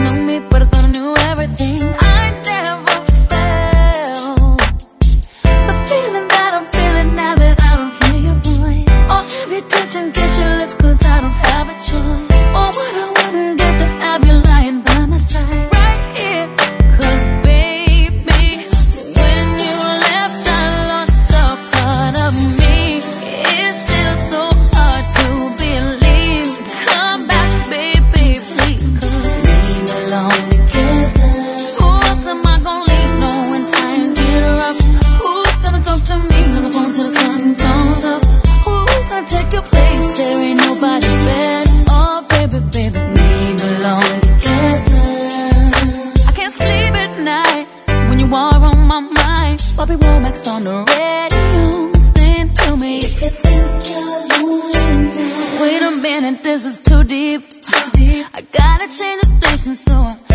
knew me, but I thought I knew everything. I never felt the feeling that I'm feeling now that I don't hear your voice. Or have your touch and kiss your lips, cause I don't have a choice. Or what I wouldn't get to have you lying by my side right here. Cause baby, when you left I lost a part of me. It's still so hard to believe. Come back baby please, cause we belong together. Who else am I gonna leave know when times get rough? Who's gonna talk to me on the phone till the sun comes up? Who's gonna take your place? There ain't nobody better. Oh baby, baby, we belong together. I can't sleep at night when you are on my mind. Bobby Womack's on the radio, sing to me if you think you're lonely now. Wait a minute, this is too deep. I gotta change the station so